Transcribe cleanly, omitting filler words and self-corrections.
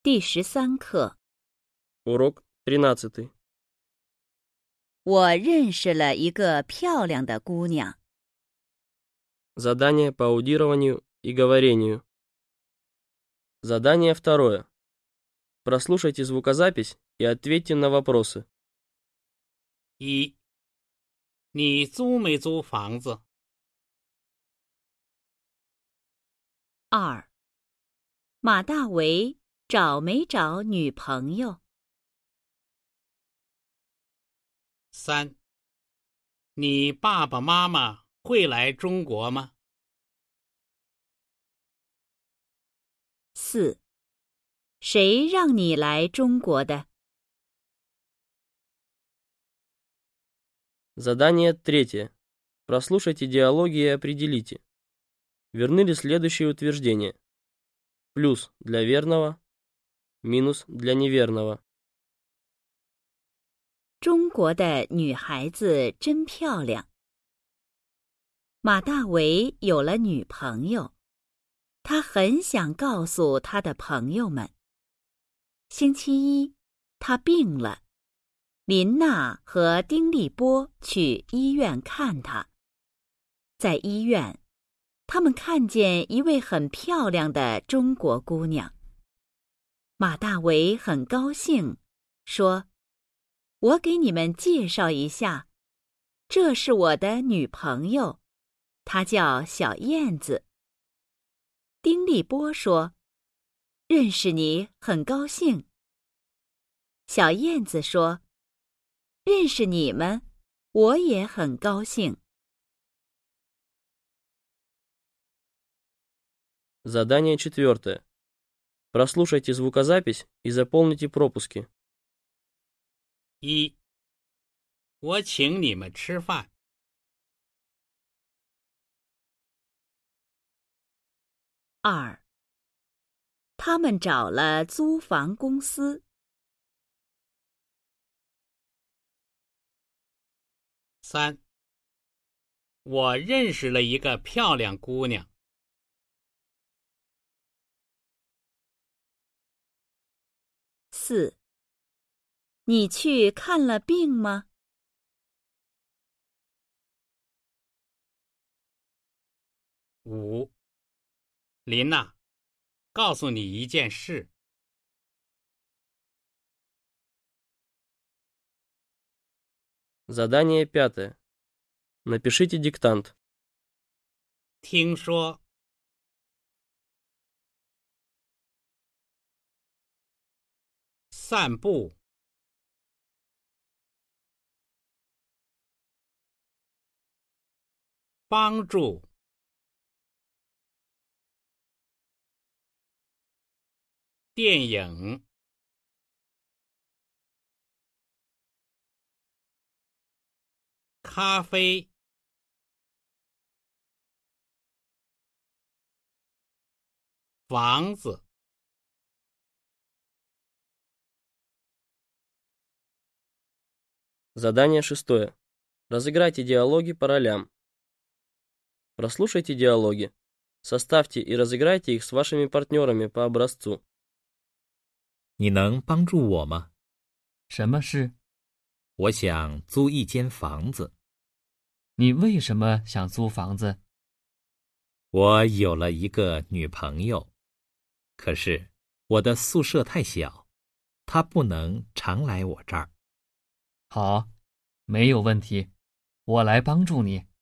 第13课。 Урок 13. 我认识了一个漂亮的姑娘。 Задание по аудированию и говорению. Задание второе. Прослушайте звукозапись и ответьте на вопросы. 一，你租没租房子？ 2. 马大为找没找女朋友？ 三，你爸爸妈妈会来中国吗？ 4. 谁让你来中国的？ Задание третье. Прослушайте диалоги и определите. Верны ли следующие утверждения? Плюс для верного, минус для неверного. 中国的女孩子真漂亮。马大为有了女朋友，他很想告诉他的朋友们。星期一，他病了，林娜和丁立波去医院看他。在医院，他们看见一位很漂亮的中国姑娘。马大为很高兴，说：“我给你们介绍一下，这是我的女朋友，她叫小燕子。”丁立波说：“认识你很高兴。”小燕子说：“认识你们，我也很高兴。” Задание четвертое. Прослушайте звукозапись и заполните пропуски. 一，我请你们吃饭。 2. 他们找了租房公司。 三，我认识了一个漂亮姑娘。 4. 你去看了病吗？ 五，林娜，告诉你一件事。 Задание пятое. Напишите диктант. 听说散步，帮助，电影，咖啡，房子。 Задание шестое. Разыграйте диалоги по ролям. Прослушайте диалоги. Составьте и разыграйте их с вашими партнерами по образцу. 你能帮助我吗？ 什么事？ 我想租一间房子。 你为什么想租房子？ 我有了一个女朋友，可是我的宿舍太小，她不能常来我这儿。 好，没有问题，我来帮助你。